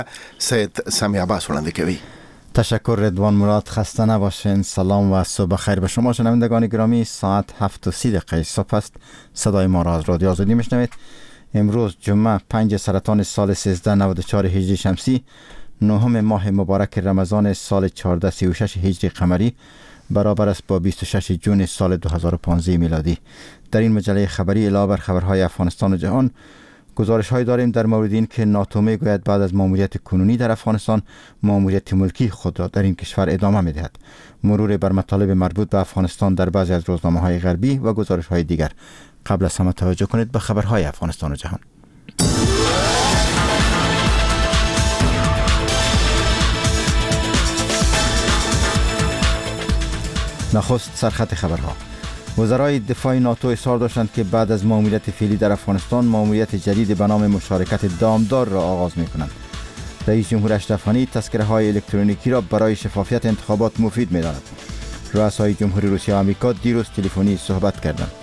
سید سمی عباس راننده کوي. تشکر رضوان مراد. خسته نباشین. سلام و صبح خیر به شما شنوندگان گرامی. ساعت 7:30 صبح است. صدای ما را از رادیو آزادی میشنوید. امروز جمعه 5 سرطان سال 1394 هجری شمسی، 9 ماه مبارک رمضان سال 1436 هجری قمری، برابر است با 26 جون سال 2015 میلادی. در این مجله خبری علاوه بر خبرهای افغانستان و جهان، گزارش های داریم در مورد این که ناتو میگوید بعد از ماموریت کنونی در افغانستان، ماموریت ملکی خود را در این کشور ادامه میدهد. مرور بر مطالب مربوط به افغانستان در بعضی از روزنامه‌های غربی و گزارش های دیگر. قبل از همه توجه کنید به خبرهای افغانستان و جهان. نخست سرخط خبرها. وزرای دفاع ناتو اصرار داشتند که بعد از ماموریت فعلی در افغانستان، ماموریت جدید به نام مشارکت دامدار را آغاز می‌کنند. رئیس جمهور اشرف غنی تذکره‌های الکترونیکی را برای شفافیت انتخابات مفید می‌داند. رؤسای جمهوری روسیه و آمریکا دیروز تلفنی صحبت کردند.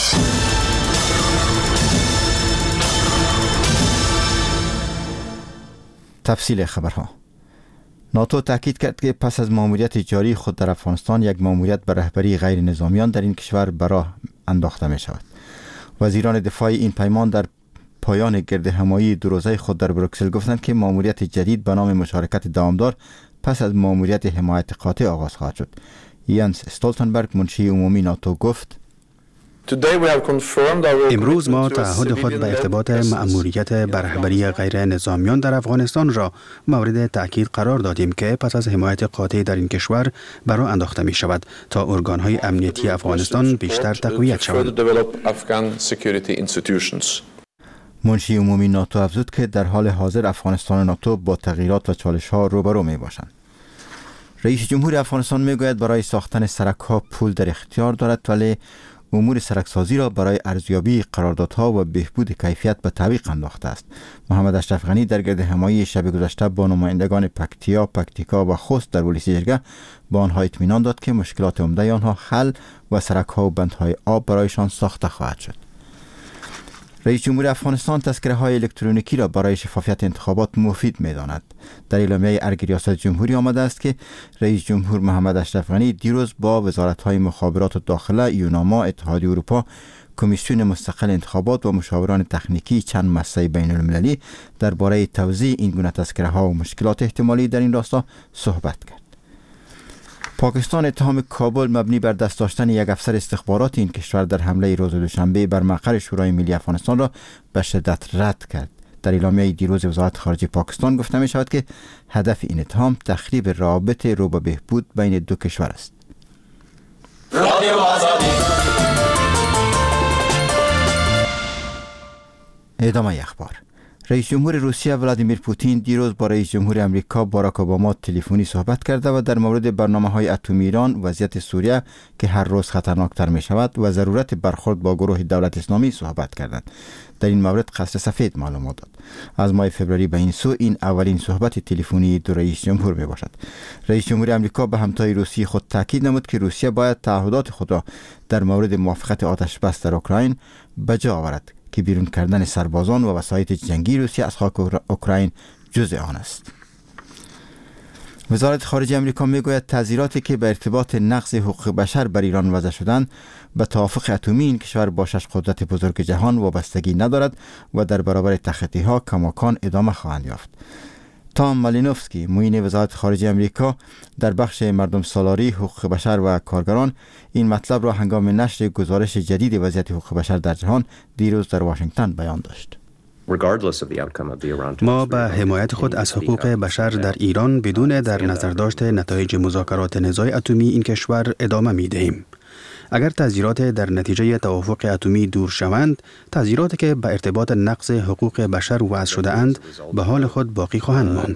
تفصیل خبرها. ناتو تاکید کرد که پس از ماموریت جاری خود در افغانستان، یک ماموریت به رهبری غیر نظامیان در این کشور به راه انداخته می شود. وزیران دفاع این پیمان در پایان گرد همایی دو روزه خود در بروکسل گفتند که ماموریت جدید به نام مشارکت دامدار پس از ماموریت حمایت قاطع آغاز خواهد شد. یانس استولتنبرگ، منشی عمومی ناتو، گفت: امروز ما تعهد خود به ارتباط مأموریت به رهبری غیر نظامیان در افغانستان را مورد تأکید قرار دادیم که پس از حمایت قاطع در این کشور برای انداخته می شود تا ارگان‌های امنیتی افغانستان بیشتر تقویت شوند. منشی عمومی ناتو افزود که در حال حاضر افغانستان و ناتو با تغییرات و چالش‌ها روبرو می باشند. رئیس جمهور افغانستان می گوید برای ساختن سرک‌ها پول در اختیار دارد، ولی امور سرکسازی را برای ارزیابی قراردادها و بهبود کیفیت به تعویق انداخته است. محمد اشرف غنی در گرد همایی شب گذشته با نمایندگان پکتیکا و خوست در ولسی جرگه به آنها اطمینان داد که مشکلات عمده آنها حل و سرک‌ها و بندهای آب برایشان ساخته خواهد شد. رئیس جمهور افغانستان تذکره‌های الکترونیکی را برای شفافیت انتخابات مفید می‌داند. در اعلامیه ارگ ریاست جمهوری آمده است که رئیس جمهور محمد اشرف غنی دیروز با وزارت‌های مخابرات و داخله، یوناما، اتحادیه اروپا، کمیسیون مستقل انتخابات و مشاوران تکنیکی چند مسئله بین‌المللی درباره توزیع این گونه تذکره‌ها و مشکلات احتمالی در این راستا صحبت کرد. پاکستان اتهام کابل مبنی بر دست داشتن یک افسر استخبارات این کشور در حمله روز دوشنبه بر مقر شورای ملی افغانستان را به شدت رد کرد. در اعلامیه دیروز وزارت خارجه پاکستان گفته می شود که هدف این اتهام تخریب روابط رو به بهبود بین دو کشور است. ادامه اخبار. رئیس جمهور روسیه ولادیمیر پوتین دیروز با رئیس جمهور امریکا باراک اوباما تلفنی صحبت کرده و در مورد برنامه‌های اتمی ایران، وضعیت سوریه که هر روز خطرناکتر می شود و ضرورت برخورد با گروه دولت اسلامی صحبت کردند. در این مورد قصر سفید معلومات داد. از ماه فوریه به این سو این اولین صحبت تلفنی دو رئیس جمهور می باشد. رئیس جمهور امریکا به همتای روسیه خود تاکید نمود که روسیه باید تعهدات خود را در مورد موافقت آتش بس در اوکراین به جا آورد که بیرون کردن سربازان و وسایط جنگی روسیه از خاک اوکراین جزء آن است. وزارت خارجه امریکا میگوید تعزیراتی که به ارتباط نقض حقوق بشر بر ایران وضع شدند به توافق اتمی این کشور با 6 قدرت بزرگ جهان وابستگی ندارد و در برابر تخطی‌ها کماکان ادامه خواهند یافت. تام مالینوفسکی، معین وزارت خارجه امریکا در بخش مردم سالاری، حقوق بشر و کارگران، این مطلب را هنگام نشر گزارش جدید وضعیت حقوق بشر در جهان دیروز در واشنگتن بیان داشت. ما به حمایت خود از حقوق بشر در ایران بدون در نظر داشت نتایج مذاکرات نزاع اتمی این کشور ادامه می دهیم. اگر تعزیرات در نتیجه توافق اتمی دور شوند، تعزیراتی که به ارتباط نقض حقوق بشر وضع شده اند به حال خود باقی خواهند ماند.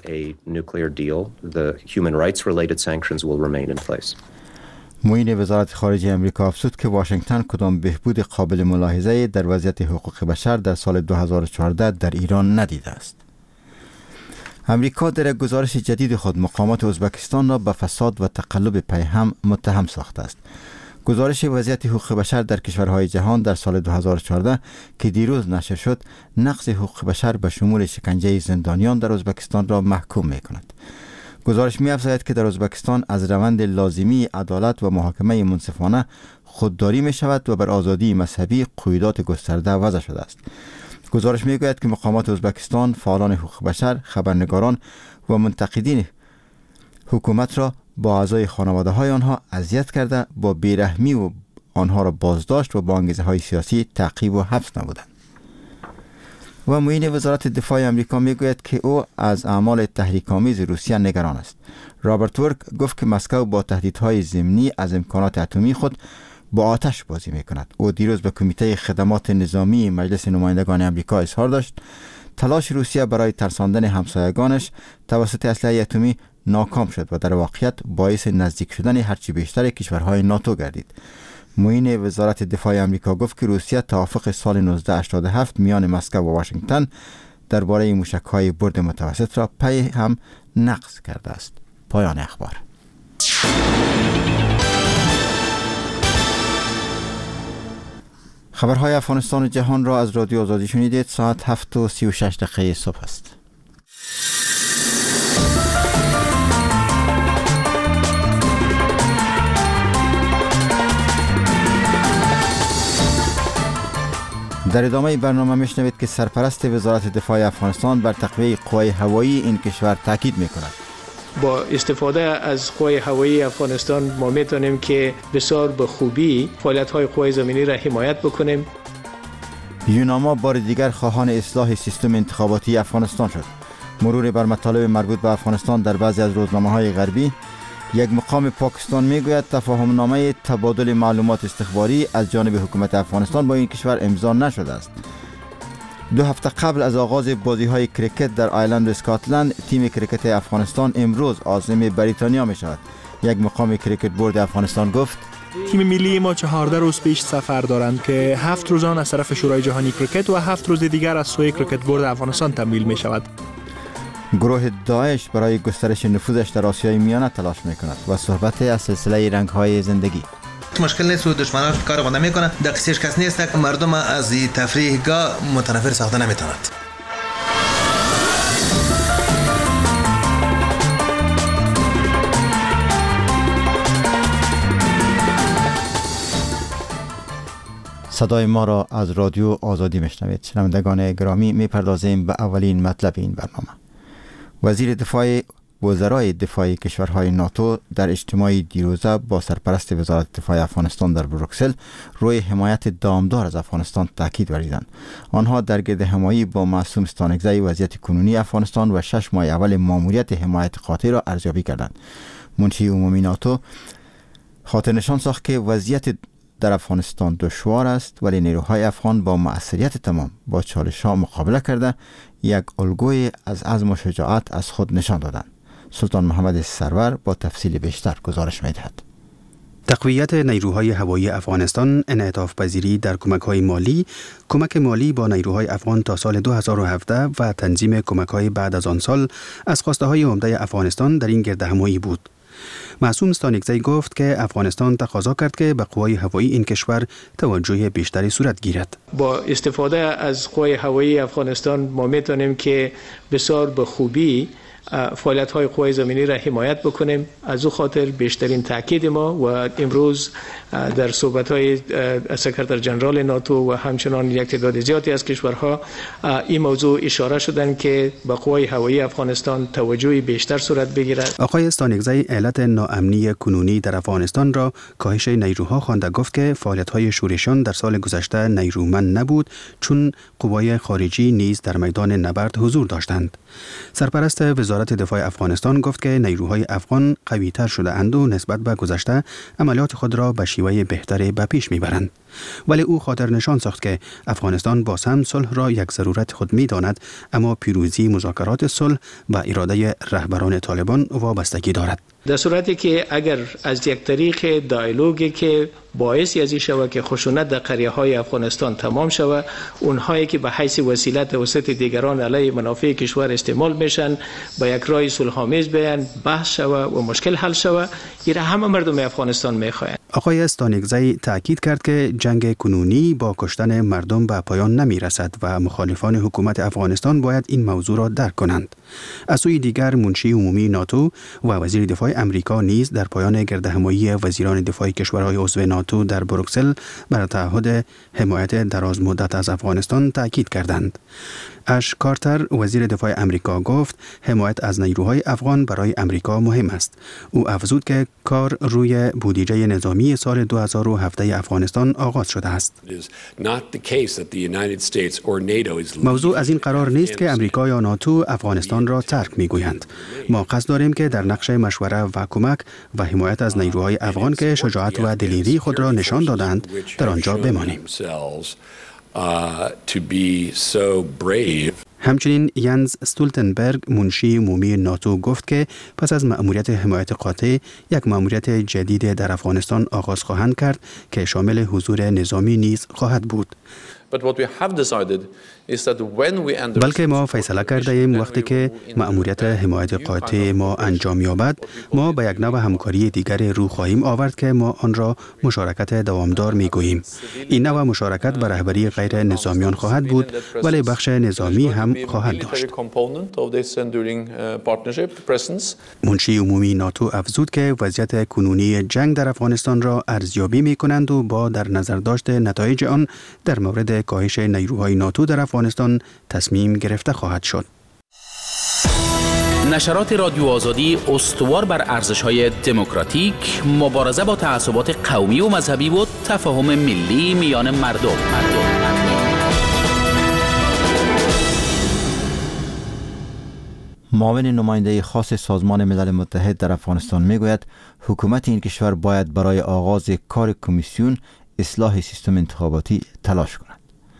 معین وزارت خارجه امریکا افزود که واشنگتن کدام بهبود قابل ملاحظه در وضعیت حقوق بشر در سال 2014 در ایران ندیده است. امریکا در گزارش جدید خود مقامات ازبکستان را به فساد و تقلب پیهم متهم ساخته است. گزارش وضعیت حقوق بشر در کشورهای جهان در سال 2014 که دیروز نشر شد، نقض حقوق بشر به شمول شکنجه زندانیان در ازبکستان را محکوم می کند. گزارش می افزاید که در ازبکستان از روند لازمی عدالت و محاکمه منصفانه خودداری می شود و بر آزادی مذهبی قیودات گسترده وضع شده است. گزارش می گوید که مقامات ازبکستان، فعالان حقوق بشر، خبرنگاران و منتقدین حکومت را با اعضای خانواده های آنها اذیت کرده، با بیرحمی و آنها را بازداشت و با انگیزه های سیاسی تعقیب و حبس نمودند. و معین وزارت دفاع آمریکا میگوید که او از اعمال تحریک‌آمیز روسیه نگران است. رابرت ورک گفت که مسکو با تهدیدهای ضمنی از امکانات اتمی خود با آتش بازی میکند. او دیروز به کمیته خدمات نظامی مجلس نمایندگان آمریکا اظهار داشت تلاش روسیه برای ترساندن همسایگانش توسط اسلحه اتمی ناکام شد و در واقعیت باعث نزدیک شدن هرچی بیشتر کشورهای ناتو گردید. معین وزارت دفاع آمریکا گفت که روسیه توافق سال 1987 میان مسکو و واشنگتن درباره موشک‌های برد متوسط را پی هم نقض کرده است. پایان اخبار. خبرهای افغانستان و جهان را از رادیو آزادی شنیدید. ساعت 7:36 صبح است. در ادامه برنامه میشنوید که سرپرست وزارت دفاع افغانستان بر تقویت قوای هوایی این کشور تاکید میکند. با استفاده از قوای هوایی افغانستان ما میتونیم که بسیار به خوبی فعالیت‌های قوای زمینی را حمایت بکنیم. یوناما بار دیگر خواهان اصلاح سیستم انتخاباتی افغانستان شد. مرور بر مطالب مربوط به افغانستان در بعضی از روزنامه‌های غربی. یک مقام پاکستان میگوید تفاهم نامه تبادل معلومات استخباری از جانب حکومت افغانستان با این کشور امضا نشده است. 2 هفته قبل از آغاز بازی‌های کرکت در آیلند اسکاتلند، تیم کرکت افغانستان امروز عازم بریتانیا می شود. یک مقام کرکت بورد افغانستان گفت تیم ملی ما 14 روز پیش سفر دارند که 7 روز آن از طرف شورای جهانی کرکت و 7 روز دیگر از سوی کرکت بورد افغانستان تمویل می شود. گروه داعش برای گسترش نفوذش در آسیای میانه تلاش می کند و صحبت از سلسله رنگ‌های زندگی. مشکل نیست و دشمنان کار خود نمیکنه. در قصهش کس نیست که مردم از تفریحگاه متنفر ساخته نمیتوند. صدای ما را از رادیو آزادی میشنوید. شنوندگان گرامی، میپردازیم به اولین مطلب این برنامه. وزرای دفاع کشورهای ناتو در اجتماعی دیروزه با سرپرست وزارت دفاع افغانستان در بروکسل روی حمایت دامدار از افغانستان تاکید ورزیدند. آنها در گرد همایی با معصوم ستانگزی وضعیت کنونی افغانستان و 6 ماه اول ماموریت حمایت قاطع را ارزیابی کردند. منشی عمومی ناتو خاطر نشان ساخت که وضعیت در افغانستان دشوار است، ولی نیروهای افغان با مؤثریت تمام با چالش‌ها مقابله کرده یک الگوی از عزم و شجاعت از خود نشان دادند. سلطان محمد سرور با تفصیل بیشتر گزارش می‌دهد. تقویت نیروهای هوایی افغانستان، انعطاف پذیری در کمک مالی با نیروهای افغان تا سال 2017 و تنظیم کمک‌های بعد از آن سال از خواسته‌های عمده افغانستان در این گردهمایی بود. معصوم ستانکزی گفت که افغانستان تقاضا کرد که به قوای هوایی این کشور توجه بیشتری صورت گیرد. با استفاده از قوای هوایی افغانستان ما میتونیم که بسیار به خوبی فعالیت‌های قوای زمینی را حمایت بکنیم. از او خاطر بیشترین تاکید ما و امروز در صحبت‌های سکرتر جنرال ناتو و همچنان یک تعداد زیادی از کشورها این موضوع اشاره شدند که به قوای هوایی افغانستان توجه بیشتر صورت بگیرد. آقای استانکزی علت ناامنی کنونی در افغانستان را کاهش نیروها خوانده. گفت که فعالیت‌های شورشیان در سال گذشته نیرومند نبود، چون قوای خارجی نیز در میدان نبرد حضور داشتند. سرپرست وزارت دفاع افغانستان گفت که نیروهای افغان قوی‌تر شده اند و نسبت به گذشته عملیات خود را به شیوه بهتری به پیش میبرند. ولی او خاطر نشان ساخت که افغانستان باز هم صلح را یک ضرورت خود میداند، اما پیروزی مذاکرات صلح و اراده رهبران طالبان وابستگی دارد. در صورتی که اگر از یک طریق دیالوگی که باعث ازی شود که خشونت در قریه های افغانستان تمام شود، اونهایی که به حیث وسیله توسط دیگران علیه منافع کشور استعمال میشن به یک راه صلح‌آمیز بیان، بحث شود و مشکل حل شود، این همه مردم افغانستان میخواهند. آقای استانکزی تاکید کرد که جنگ کنونی با کشتن مردم به پایان نمیرسد و مخالفان حکومت افغانستان باید این موضوع را درک کنند. از سوی دیگر منشی عمومی ناتو و وزیر دفاع امریکا نیز در پایان گردهمایی وزیران دفاع کشورهای عضو ناتو در بروکسل بر تعهد حمایت دراز مدت از افغانستان تاکید کردند. اش کارتر وزیر دفاع امریکا گفت حمایت از نیروهای افغان برای امریکا مهم است. او افزود که کار روی بودجه نظامی سال 2017 افغانستان آغاز شده است. موضوع از این قرار نیست که امریکا یا ناتو افغانستان را ترک می‌گویند. ما قصد داریم که در نقش مشوره و کمک و حمایت از نیروهای افغان که شجاعت و دلیری خود را نشان دادند در آنجا بمانیم. همچنین ینز استولتنبرگ منشی عمومی ناتو گفت که پس از مأموریت حمایت قاطع یک مأموریت جدید در افغانستان آغاز خواهند کرد که شامل حضور نظامی نیز خواهد بود. بلکه ما فیصله کرده ایم وقتی که مأموریت حمایت قاطع ما انجام یابد، ما به یک نوع همکاری دیگر رو خواهیم آورد که ما آن را مشارکت دوامدار می گوییم. این نوع مشارکت به رهبری غیر نظامیان خواهد بود، ولی بخش نظامی هم خواهد داشت. منشی عمومی ناتو افزود که وضعیت کنونی جنگ در افغانستان را ارزیابی می کنند و با در نظر داشت نتایج آن در مورد کاهش نیروهای ناتو در افغانستان تصمیم گرفته خواهد شد. نشرات رادیو آزادی استوار بر ارزش‌های دموکراتیک، مبارزه با تعصبات قومی و مذهبی و تفاهم ملی میان مردم. معاون نماینده خاص سازمان ملل متحد در افغانستان میگوید حکومت این کشور باید برای آغاز کار کمیسیون اصلاح سیستم انتخاباتی تلاش کند.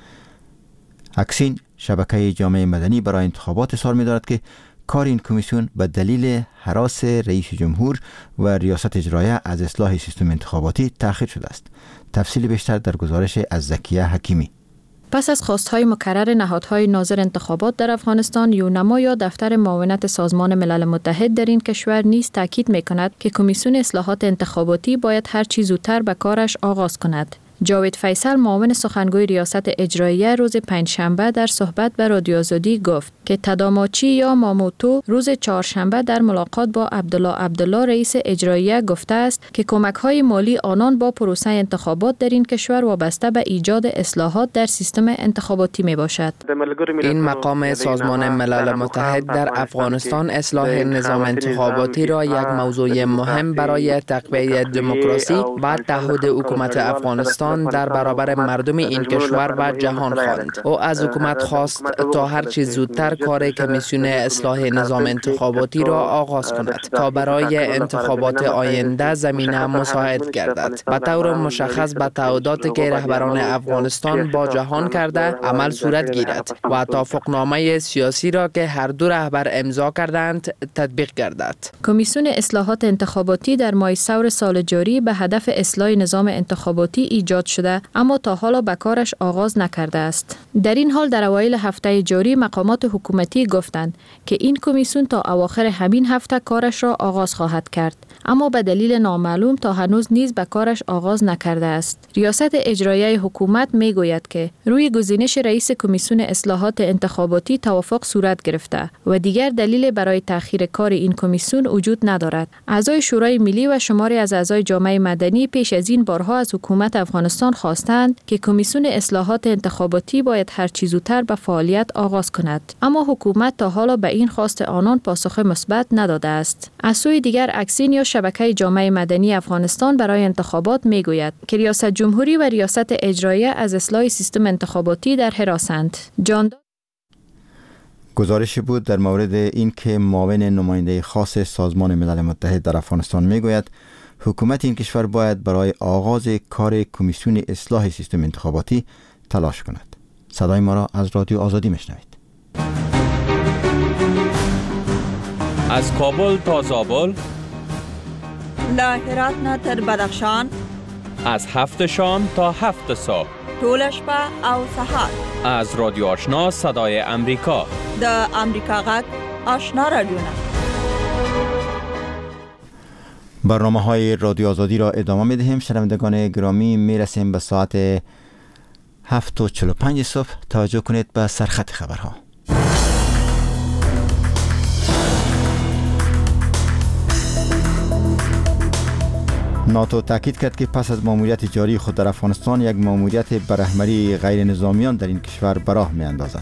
اکسین شبکه جامعه مدنی برای انتخابات اظهار می‌دارد که کار این کمیسیون به دلیل هراس رئیس جمهور و ریاست اجرایه از اصلاح سیستم انتخاباتی تأخیر شده است. تفصیل بیشتر در گزارش از زکیه حکیمی. پس از خواستهای مکرر نهادهای ناظر انتخابات در افغانستان، یونما یا دفتر معاونت سازمان ملل متحد در این کشور نیز تاکید می‌کند که کمیسیون اصلاحات انتخاباتی باید هر چه زودتر به کارش آغاز کند. جاوید فیصل معاون سخنگوی ریاست اجراییه روز پنجشنبه در صحبت به رادیو آزادی گفت که تداماچی یا ماموتو روز چهارشنبه در ملاقات با عبدالله رئیس اجراییه گفته است که کمک‌های مالی آنان با پروسه انتخابات در این کشور وابسته به ایجاد اصلاحات در سیستم انتخاباتی میباشد. این مقام سازمان ملل متحد در افغانستان اصلاح نظام انتخاباتی را یک موضوع مهم برای تقویت دموکراسی و تعهد حکومت افغانستان در برابر مردم این کشور و جهان خواند. او از حکومت خواست تا هر چیز زودتر کار کمیسیون اصلاح نظام انتخاباتی را آغاز کند تا برای انتخابات آینده زمینه مساعد گردد. به طور مشخص به تعهداتی که رهبران افغانستان با جهان کرده عمل صورت گیرد و توافقنامه سیاسی را که هر دو رهبر امضا کردند تطبیق گردد. کمیسیون اصلاحات انتخاباتی در ماه ثور سال جاری به هدف اصلاح نظام انتخاباتی ایجاد شده، اما تا حالا به کارش آغاز نکرده است. در این حال در اوایل هفته جاری مقامات حکومتی گفتند که این کمیسیون تا اواخر همین هفته کارش را آغاز خواهد کرد، اما به دلیل نامعلوم تا هنوز نیز به کارش آغاز نکرده است. ریاست اجراییه حکومت میگوید که روی گزینش رئیس کمیسیون اصلاحات انتخاباتی توافق صورت گرفته و دیگر دلیل برای تأخیر کار این کمیسیون وجود ندارد. اعضای شورای ملی و شماری از اعضای جامعه مدنی پیش از این بارها از حکومت افغانستان خواستند که کمیسیون اصلاحات انتخاباتی باید هر چه زودتر به فعالیت آغاز کند، اما حکومت تا حالا به این خواست آنان پاسخ مثبت نداده است. از سوی دیگر اکسین یا شبکه جامعه مدنی افغانستان برای انتخابات میگوید که ریاست جمهوری و ریاست اجراییه از اصلاح سیستم انتخاباتی در حراسند. گزارشی بود در مورد این که معاون نماینده خاص سازمان ملل متحد در افغانستان میگوید حکومت این کشور باید برای آغاز کار کمیسیون اصلاح سیستم انتخاباتی تلاش کند. صدای ما را از رادیو آزادی میشنوید. از کابل تا زابل، له هرات نه تر بدخشان از 7 شام تا 7 صبح طول شپه او سهار از رادیو آشنا صدای امریکا د امریکا غږ آشنا رادیو. برنامه های رادیو آزادی را ادامه می دهیم. شنوندگان گرامی، می رسیم به ساعت 7:45 صبح. توجه کنید به سرخط خبرها. ناتو تاکید کرد که پس از ماموریت جاری خود در افغانستان، یک ماموریت بر رهبری غیر نظامیان در این کشور به راه می اندازد.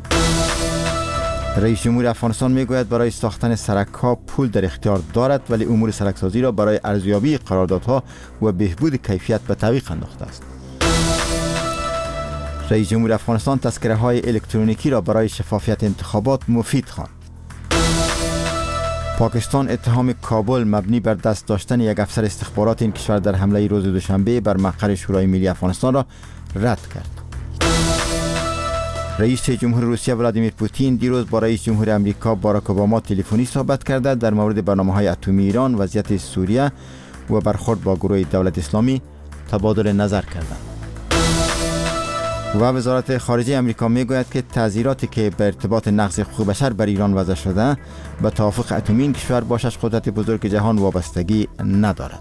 رئیس جمهور افغانستان می گوید برای ساختن سرک‌ها پول در اختیار دارد، ولی امور سرکسازی را برای ارزیابی قراردادها و بهبود کیفیت به تعویق انداخته است. رئیس جمهور افغانستان تذکره‌های الکترونیکی را برای شفافیت انتخابات مفید خواند. پاکستان اتهام کابل مبنی بر دست داشتن یک افسر استخبارات این کشور در حمله روز دوشنبه بر مقر شورای ملی افغانستان را رد کرد. رئیس جمهور روسیه ولادیمیر پوتین دیروز با رئیس جمهور امریکا باراک اوباما تلفنی صحبت کرده. در مورد برنامه‌های اتمی ایران، وضعیت سوریه و برخورد با گروه دولت اسلامی تبادل نظر کردند. و وزارت خارجه امریکا میگوید که تعزیراتی که به ارتباط نقض حقوق بشر بر ایران وضع شده به توافق اتمی این کشور با 6 قدرت بزرگ جهان وابستگی ندارد.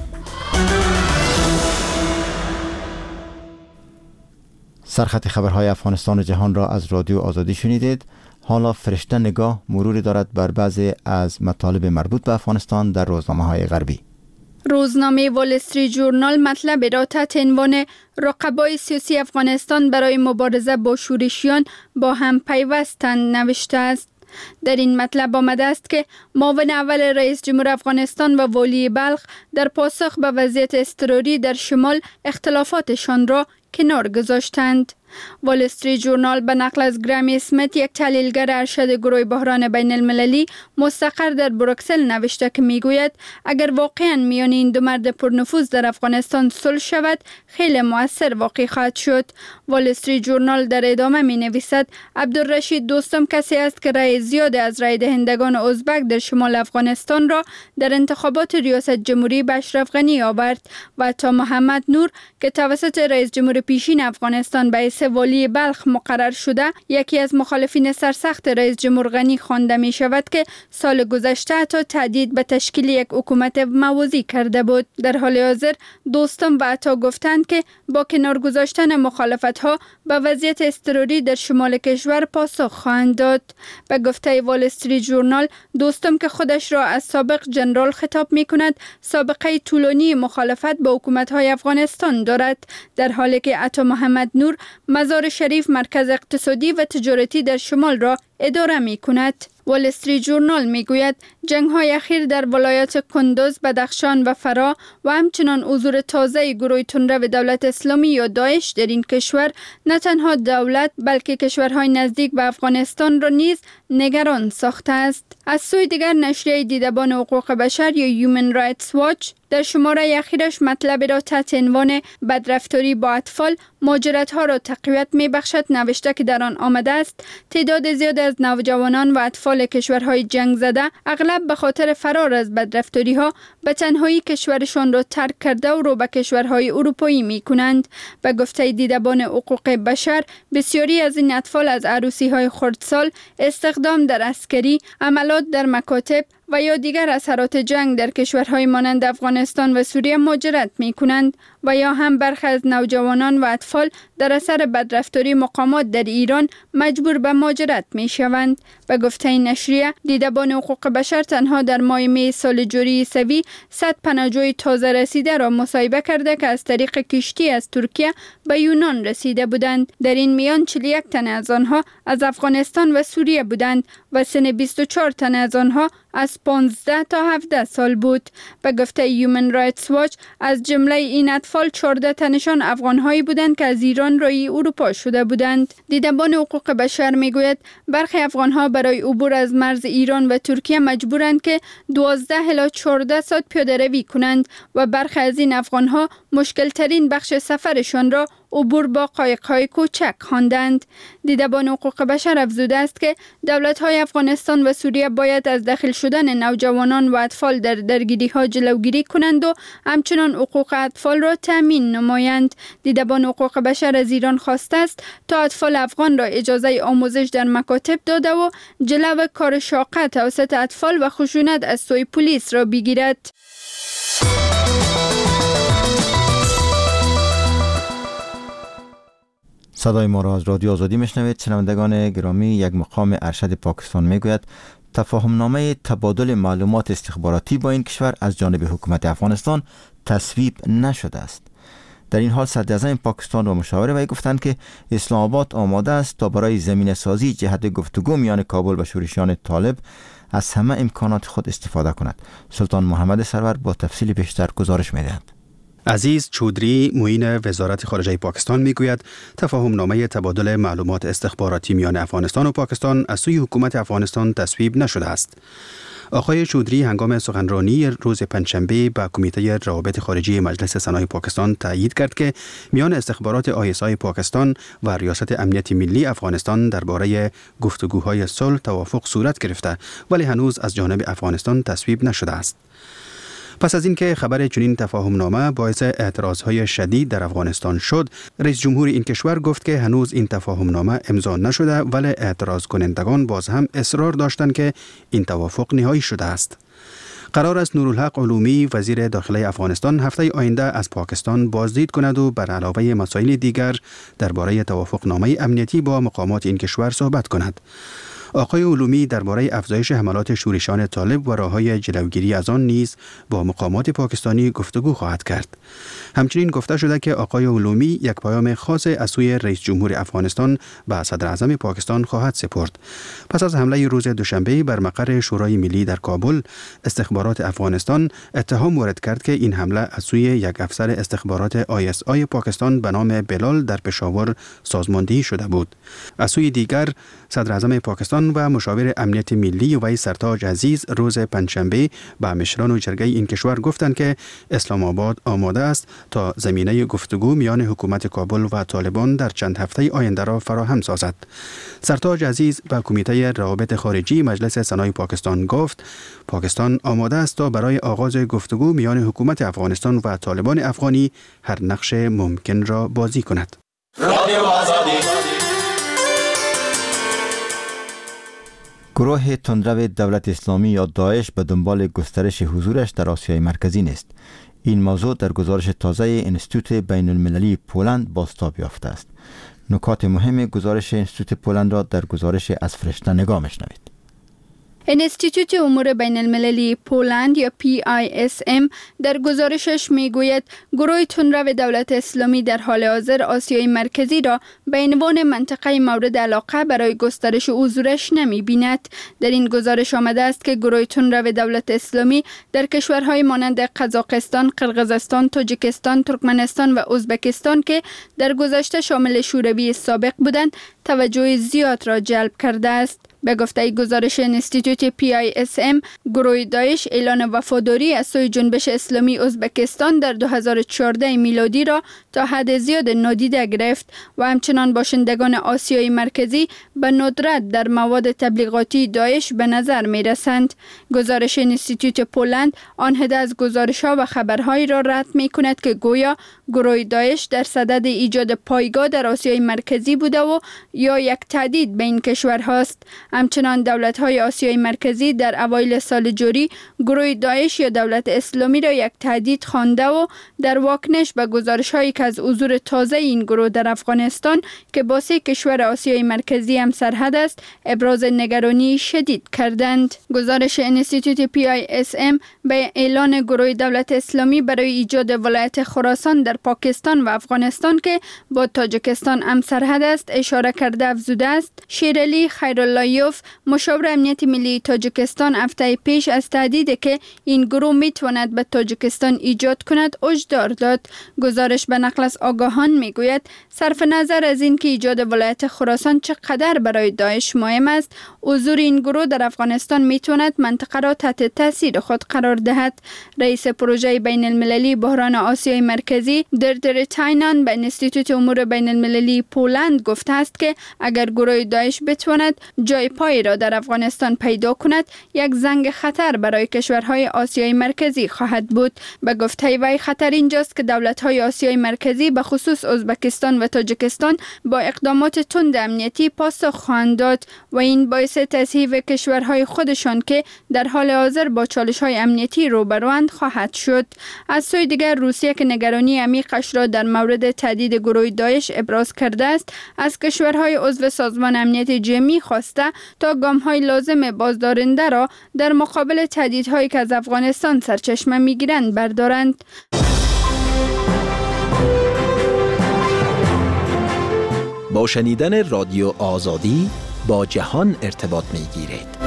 سرخط خبرهای افغانستان و جهان را از رادیو آزادی شنیدید. حالا فرشته نگاه مروری دارد بر بعضی از مطالب مربوط به افغانستان در روزنامه‌های غربی. روزنامه وال استریت ژورنال مطلب را تحت عنوان رقبای سیاسی افغانستان برای مبارزه با شورشیان با هم پیوستند نوشته است. در این مطلب آمده است که معاون اول رئیس جمهور افغانستان و والی بلخ در پاسخ به وضعیت اضطراری در شمال اختلافاتشان را کنار گذاشتند. وال استریت ژورنال به نقل از گرامی اسمیت، یک تحلیلگر ارشد گروه بحران بین المللی مستقر در بروکسل نوشته که میگوید اگر واقعا میان این دو مرد پرنفوذ در افغانستان صلح شود، خیلی مؤثر واقع خواهد شد. وال استریت ژورنال در ادامه می نویسد عبدالرشید دوستم کسی است که رأی زیاد از رأی دهندگان ازبک در شمال افغانستان را در انتخابات ریاست جمهوری به اشرف غنی آورد و تا محمد نور که توسط رئیس جمهور پیشین افغانستان به والی بلخ مقرر شده، یکی از مخالفین سرسخت رئیس جمهور غنی خوانده می شود که سال گذشته حتی تهدید به تشکیل یک حکومت موازی کرده بود. در حال حاضر دوستم و عطا گفتند که با کنار گذاشتن مخالفت ها به وضعیت اضطراری در شمال کشور پاسخ خواهند داد. به گفته وال استریت ژورنال، دوستم که خودش را از سابق جنرال خطاب می کند، سابقه طولانی مخالفت با حکومت های افغانستان دارد، در حالی که عطا محمد نور مزار شریف مرکز اقتصادی و تجارتی در شمال را اداره می کند. وال استریت ژورنال می گوید جنگ های اخیر در ولایات کندوز، بدخشان و فرا و همچنان حضور تازه گروه تندرو دولت اسلامی یا داعش در این کشور نه تنها دولت بلکه کشورهای نزدیک به افغانستان را نیز نگران ساخته است. از سوی دیگر نشریه دیدبان حقوق بشر یا هیومن رایتس واچ در شماره اخیرش مطلب را تحت عنوان بدرفتاری با اطفال مهاجرت‌ها را تقویت می‌بخشد نوشته که در آن آمده است تعداد زیاد از نوجوانان و اطفال کشورهای جنگ زده اغلب به خاطر فرار از بدرفتاری‌ها به تنهایی کشورشان را ترک کرده و رو به کشورهای اروپایی می‌کنند. به گفته دیدبان حقوق بشر، بسیاری از این اطفال از عروسی‌های خردسال، استخدام در عسکری، عملات در مکاتب و یا دیگر اثرات جنگ در کشورهای مانند افغانستان و سوریه مهاجرت می کنند و یا هم برخی از نوجوانان و اطفال در اثر بدرفتاری مقامات در ایران مجبور به مهاجرت می شوند. به گفته نشریه، دیدبان حقوق بشر تنها در ماه می سال جاری سوی 100 پناهجوی تازه رسیده را مصاحبه کرده که از طریق کشتی از ترکیه به یونان رسیده بودند. در این میان 41 تن از آنها از افغانستان و سوریه بودند و سن 24 تن از آنها از 15 تا 17 سال بود. به گفته هیومن رایتس واچ، از جمله این اطفال 14 تنشان افغان‌هایی بودند که از ایران راهی اروپا شده بودند. دیدبان حقوق بشر میگوید برخی افغان‌ها برای عبور از مرز ایران و ترکیه مجبورند که 12 الی 14 ساعت پیاده روی کنند و برخی از این افغان‌ها مشکل ترین بخش سفرشان را عبور با قایق‌های کوچک خواندند. دیدبان حقوق بشر افزوده است که دولت‌های افغانستان و سوریه باید از داخل شدن نوجوانان و اطفال در درگیری‌ها جلوگیری کنند و همچنان حقوق اطفال را تامین نمایند. دیدبان حقوق بشر از ایران خواسته است تا اطفال افغان را اجازه آموزش در مکاتب داده و جلو کار شاقه توسط اطفال و خشونت از سوی پلیس را بگیرد. صدای ما را از رادیو آزادی میشنوید. شنوندگان گرامی، یک مقام ارشد پاکستان میگوید تفاهمنامه تبادل معلومات استخباراتی با این کشور از جانب حکومت افغانستان تصویب نشده است. در این حال صدراعظم پاکستان و مشاور وی گفتند که اسلام آباد آماده است تا برای زمینه سازی جهت گفتگو میان کابل و شورشیان طالب از همه امکانات خود استفاده کند. سلطان محمد سرور با تفصیل بیشتر گزارش می‌دهد. عزیز چودری معین وزارت خارجه پاکستان میگوید تفاهمنامه تبادل معلومات استخباراتی میان افغانستان و پاکستان از سوی حکومت افغانستان تصویب نشده است. آقای چودری هنگام سخنرانی روز پنجشنبه به کمیته روابط خارجی مجلس سنای پاکستان تایید کرد که میان استخبارات ISI پاکستان و ریاست امنیت ملی افغانستان درباره گفتگوهای صلح توافق صورت گرفته ولی هنوز از جانب افغانستان تصویب نشده است. پس از اینکه خبر چنین تفاهمنامه باعث اعتراضهای شدید در افغانستان شد، رئیس جمهور این کشور گفت که هنوز این تفاهمنامه امضا نشده ولی اعتراض کنندگان باز هم اصرار داشتند که این توافق نهایی شده است. قرار است نورالحق علومی وزیر داخله افغانستان هفته آینده از پاکستان بازدید کند و بر علاوه مسائل دیگر درباره توافقنامه امنیتی با مقامات این کشور صحبت کند. آقای علومی درباره افزایش حملات شورشیان طالب و راه‌های جلوگیری از آن نیز با مقامات پاکستانی گفتگو خواهد کرد. همچنین گفته شده که آقای علومی یک پیام خاص از سوی رئیس جمهور افغانستان به صدراعظم پاکستان خواهد سپرد. پس از حمله روز دوشنبه بر مقر شورای ملی در کابل، استخبارات افغانستان اتهام وارد کرد که این حمله از سوی یک افسر استخبارات ISI پاکستان به نام بلال در پشاور سازماندهی شده بود. از سوی دیگر، صدراعظم پاکستان و مشاور امنیت ملی وی سرتاج عزیز روز پنجشنبه به مشران و جرگه این کشور گفتند که اسلام آباد آماده است تا زمینه گفتگو میان حکومت کابل و طالبان در چند هفته آینده را فراهم سازد. سرتاج عزیز به کمیته روابط خارجی مجلس سنای پاکستان گفت پاکستان آماده است تا برای آغاز گفتگو میان حکومت افغانستان و طالبان افغانی هر نقش ممکن را بازی کند. گروه تندرو دولت اسلامی یا داعش به دنبال گسترش حضورش در آسیای مرکزی نیست. این موضوع در گزارش تازه انستیتوت بین المللی پولند بازتاب یافته است. نکات مهم گزارش انستیتوت پولند را در گزارش از فرشته نگاه می‌شنوید. انستیتوت امور بین المللی پولند یا PISM در گزارشش میگوید گروه تندرو دولت اسلامی در حال حاضر آسیای مرکزی را به عنوان منطقه مورد علاقه برای گسترش حضورش نمی‌بیند. در این گزارش آمده است که گروه تندرو دولت اسلامی در کشورهای مانند قزاقستان، قرقیزستان، تاجیکستان، ترکمنستان و ازبکستان که در گذشته شامل شوروی سابق بودند، توجه زیاد را جلب کرده است. به گفته گزارش انستیتوت PISM، گروه داعش اعلان وفاداری از سوی جنبش اسلامی ازبکستان در 2014 میلادی را تا حد زیاد نادیده گرفت و همچنان باشندگان آسیای مرکزی به ندرت در مواد تبلیغاتی داعش به نظر می رسند. گزارش انستیتوت پولند آن حد از گزارش‌ها و خبرهایی را رد می کند که گویا گروه داعش در صدد ایجاد پایگاه در آسیای مرکزی بوده و یا یک تهدید به این کشور هاست. همچنان دولت‌های آسیای مرکزی در اوایل سال جاری گروه داعش یا دولت اسلامی را یک تهدید خوانده و در واکنش به گزارش‌هایی که از حضور تازه این گروه در افغانستان که با 3 کشور آسیای مرکزی هم سرحد است، ابراز نگرانی شدید کردند. گزارش انستیتوت PISM به اعلان گروه دولت اسلامی برای ایجاد ولایت خراسان در پاکستان و افغانستان که با تاجیکستان هم سرحد است اشاره کرده افزوده است شیرعلی خیراللهی علیوف مشاور امنیت ملی تاجیکستان هفته پیش از تهدید که این گروه میتواند به تاجیکستان ایجاد کند هشدار داد. گزارش به نقل از آگاهان میگوید صرف نظر از اینکه ایجاد ولایت خراسان چقدر برای داعش مهم است، حضور این گروه در افغانستان میتواند منطقه را تحت تاثیر خود قرار دهد. رئیس پروژه بین المللی بحران آسیای مرکزی دردر تاینان به انستیتوت امور بین المللی پولند گفته است که اگر گروه داعش بتواند جای پای را در افغانستان پیدا کند، یک زنگ خطر برای کشورهای آسیای مرکزی خواهد بود. به گفته وی خطر اینجاست که دولت‌های آسیای مرکزی به خصوص ازبکستان و تاجیکستان با اقدامات تند امنیتی پاسخ خواهند داد و این باعث تضعیف کشورهای خودشان که در حال حاضر با چالش‌های امنیتی روبروند خواهد شد. از سوی دیگر روسیه که نگرانی عمیقش را در مورد تهدید گروه داعش ابراز کرده است، از کشورهای عضو سازمان امنیت جمعی خواسته تا گام‌های لازم بازدارنده را در مقابل تهدیدهایی که از افغانستان سرچشمه می‌گیرند بردارند. با شنیدن رادیو آزادی با جهان ارتباط می‌گیرید.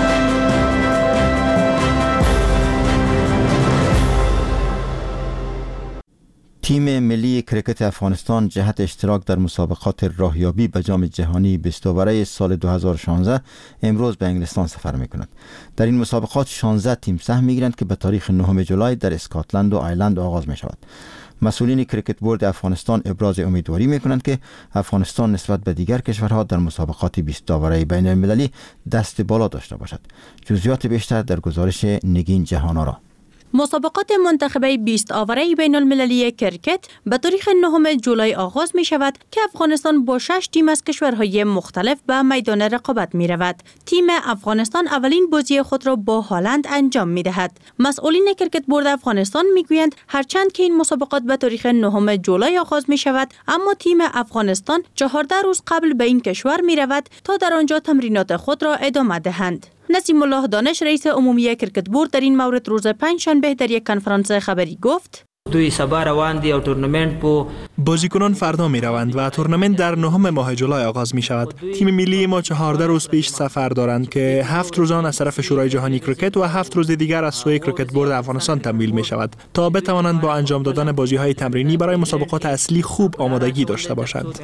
تیم ملی کرکت افغانستان جهت اشتراک در مسابقات راهیابی به جام جهانی 20 برای سال 2016 امروز به انگلستان سفر می‌کند. در این مسابقات 16 تیم سهم می‌گیرند که به تاریخ 9 جولای در اسکاتلند و آیرلند آغاز می‌شود. مسئولین کرکت بورد افغانستان ابراز امیدواری می‌کنند که افغانستان نسبت به دیگر کشورها در مسابقات 20 برای بین المللی دست بالا داشته باشد. جزئیات بیشتر در گزارش نگین جهان‌آرا. مسابقات منتخبه 20 آوره بین المللی کرکت به تاریخ 9 جولای آغاز می شود که افغانستان با 6 تیم از کشورهای مختلف به میدان رقابت می رود. تیم افغانستان اولین بازی خود را با هلند انجام می دهد. مسئولین کرکت بورد افغانستان می گویند هرچند که این مسابقات به تاریخ 9 جولای آغاز می شود، اما تیم افغانستان 14 روز قبل به این کشور می رود تا در آنجا تمرینات خود را ادامه دهند. نسیم الله دانش رئیس عمومی کرکت بورد در این مورد روز پنجشنبه در یک کنفرانس خبری گفت: دوی سبا روان دی او تورنمنت پو بازیکنان فردا می روند و تورنمنت در 9 ماه جولای آغاز می شود. تیم ملی ما 14 روز پیش سفر دارند که 7 روز آن از طرف شورای جهانی کرکت و 7 روز دیگر از سوی کرکت بورد افغانستان تمویل می شود تا بتوانند با انجام دادن بازی های تمرینی برای مسابقات اصلی خوب آمادگی داشته باشند.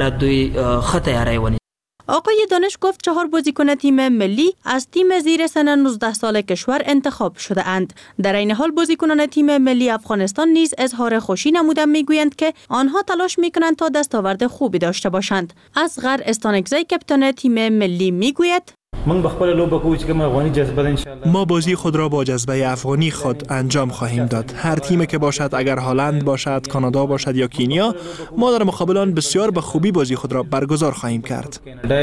آقای دانش گفت 4 بازیکن تیم ملی از تیم زیر سن 19 سال کشور انتخاب شده اند. در این حال بازیکنان تیم ملی افغانستان نیز اظهار خوشی نمودند، میگویند که آنها تلاش میکنند تا دستاورد خوبی داشته باشند. اصغر استانکزی کاپیتان تیم ملی میگوید: ما بازی خود را با جذبه افغانی خود انجام خواهیم داد. هر تیمی که باشد، اگر هلند باشد، کانادا باشد یا کینیا، ما در مقابل آن بسیار به خوبی بازی خود را برگزار خواهیم کرد.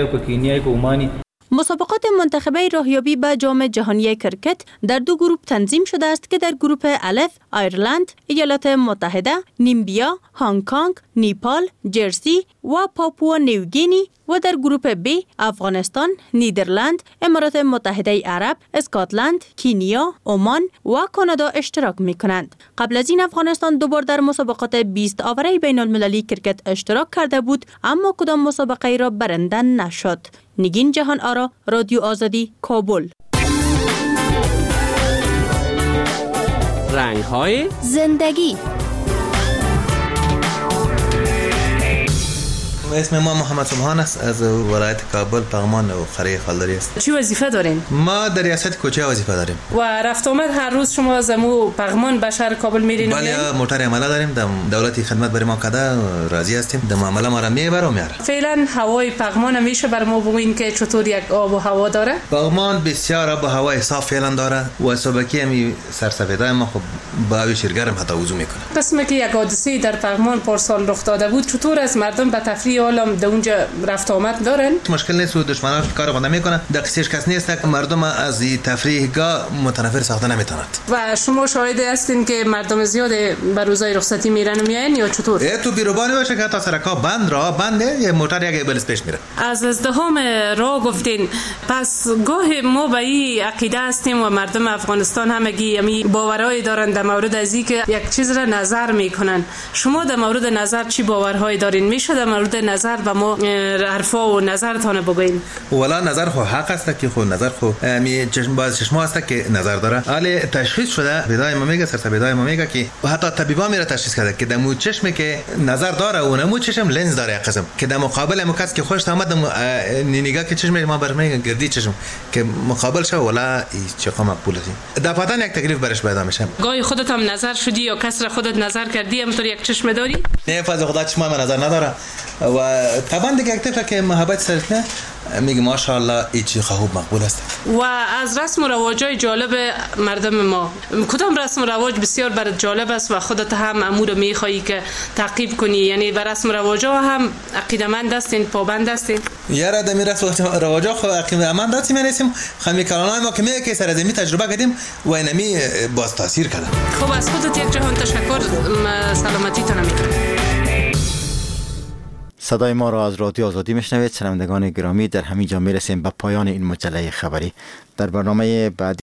مسابقات منتخبه راهیابی به جام جهانی کرکت در 2 گروه تنظیم شده است که در گروه الف ایرلند، ایالات متحده، نیمبیا، هنگ کنگ، نیپال، جرسی و پاپوا نیوگینی و در گروه B افغانستان، نیدرلند، امارات متحده عرب، اسکاتلند، کینیا، عمان و کانادا اشتراک می کنند. قبل از این افغانستان 2 بار در مسابقات 20 آوره بین المللی کرکت اشتراک کرده بود، اما کدام مسابقه را برنده نشد. نگین جهان‌آرا، رادیو آزادی، کابل. رنگ‌های زندگی. اسم ما محمد سبحان است، از ولایت کابل، پغمان و قریه خالداری است. چی وظیفه دارین؟ ما در ریاست کوچه وظیفه داریم. و رفت آمد هر روز شما از پغمان به شهر کابل میرین؟ بله، موتر عمله داریم. دولتی خدمت برای ما کده، راضی هستیم. د معامله ما را میبره و میاره. فعلا هوای پغمان میشه بر ما بگوین که چطور یک آب و هوا داره؟ پغمان بسیار آب و هوای صاف فعلا داره و صبحکی هم سرسفیده ما خب با آب شیرگرم حتی وضو میکنه. قسمی که یک حادثه در پغمان پارسال رخ داده بود، چطور از مردم به تفریح عالم در اونجا رفت آمد دارن؟ مشکل نیست و دشمنان کار خود نمیکنن. دقیقش کس نیست که مردم از تفریحگاه متنفر ساخته نمیتونند. و شما شاهد هستین که مردم زیاد به روزای رخصتی میرن و میاین یا چطور؟ تو بیروبانی باشه که تا سرکا بنده یه موتر یک بلس پیش میره. از ازدحام راه گفتین، پس گاه ما به این عقیده هستیم و مردم افغانستان همگی یعنی باورهایی دارن در مورد ازی که یک چیز را نظر میکنن. شما در مورد نظر چی باورهایی دارین؟ میشه در مورد نظر به ما حرفا و نظرتان بگوین. والا نظر خو حق است که خود نظر خو می باز چشم است که نظر داره. ولی تشخیص شده بدای ما میگه سرسبدای ما میگه که حتی طبیبا میره تشخیص کرده که دمو چشمی که نظر داره و نمو چشم لنز داره قسم که در مقابل مو کس که خوش آمد نگاه که چشم ما برمی گردی چشم که مقابل شه ولا چقدر مقبول است. دفعتاً یک تکلیف برش پیدا میشه. گاهی خودت هم نظر شدی یا کس را خودت نظر کردی همطور یک چشم داری؟ نه فاز خدا چشم ما نظر نداره و طبعا دیگه یک طفل که محبت سرتنه میگه ماشاءالله ایچی خوب مقبول است. و از رسم و رواجای جالب مردم ما کدام رسم و رواج بسیار برات جالب است و خودت هم امور میخوایی که تعقیب کنی؟ یعنی بر رسم و رواجا هم عقیده‌مند هستین، پابند هستین؟ یاره دمی رسم و رواجا خو عقیده‌مند هستیم، نیستیم. خمی کلانای ما که میگه که سر زمین تجربه کردیم و اینمی باز تاثیر کرده. خب از خودت یک جهان تشکر. سلامتی تان میکنم. صدای ما را از رادیو آزادی میشنوید. شنوندگان گرامی، در همین جا میرسیم به پایان این مجله خبری. در برنامه بعدی